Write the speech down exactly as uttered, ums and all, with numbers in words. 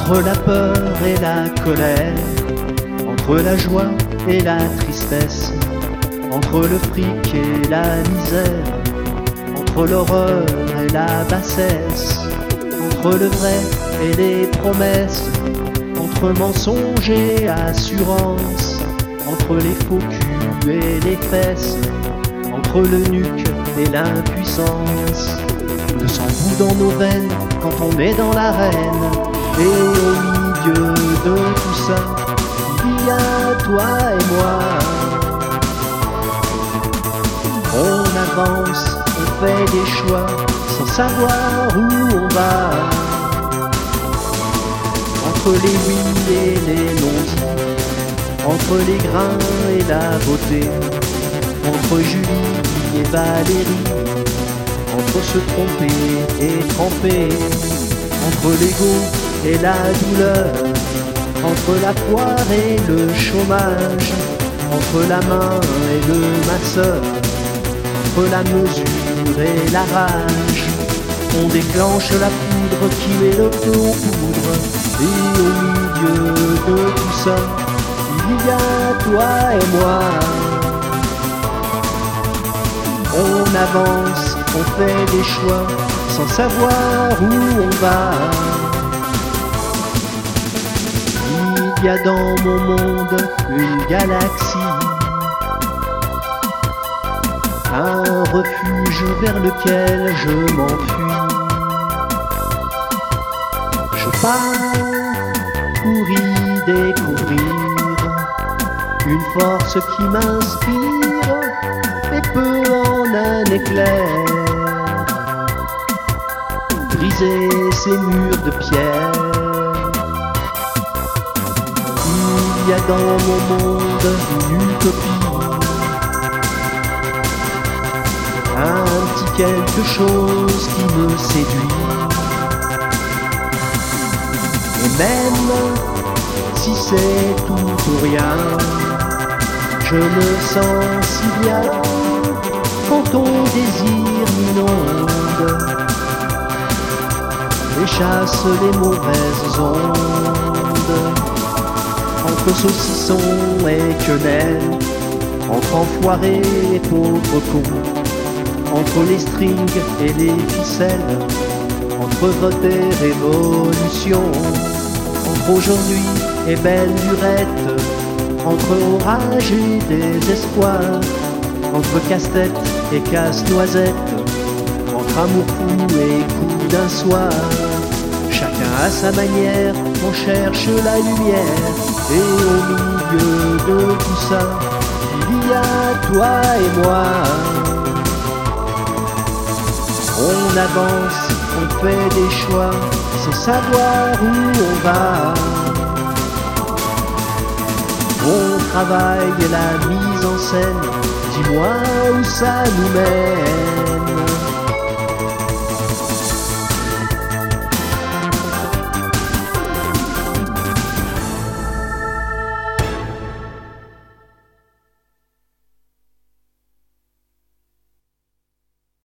Entre la peur et la colère, entre la joie et la tristesse, entre le fric et la misère, entre l'horreur et la bassesse, entre le vrai et les promesses, entre mensonges et assurance, entre les faux culs et les fesses, entre le nuque et l'impuissance. Le sang bout dans nos veines quand on est dans l'arène, et au milieu de tout ça, il y a toi et moi. On avance, on fait des choix, sans savoir où on va. Entre les oui et les non-dits, entre les grains et la beauté, entre Julie et Valérie, entre se tromper et tremper, entre l'ego et la douleur, entre la poire et le chômage, entre la main et le masseur, entre la mesure et la rage. On déclenche la poudre qui met le feu aux poudres, et au milieu de tout ça, il y a toi et moi. On avance, on fait des choix, sans savoir où on va. Il y a dans mon monde une galaxie, un refuge vers lequel je m'enfuis. Je pars pour y découvrir une force qui m'inspire et peut en un éclair briser ces murs de pierre. Il y a dans mon monde une utopie, un petit quelque chose qui me séduit. Et même si c'est tout ou rien, je me sens si bien quand ton désir m'inonde et chasse les mauvaises ondes. Entre saucisson et quenelle, entre enfoirés et pauvres cons, entre les strings et les ficelles, entre vote et révolution, entre aujourd'hui et belle lurette, entre orage et désespoir, entre casse-tête et casse-noisette, entre amour fou et coup d'un soir. Chacun à sa manière, on cherche la lumière, et au milieu de tout ça, il y a toi et moi. On avance, on fait des choix, sans savoir où on va. On travaille la mise en scène, dis-moi où ça nous mène.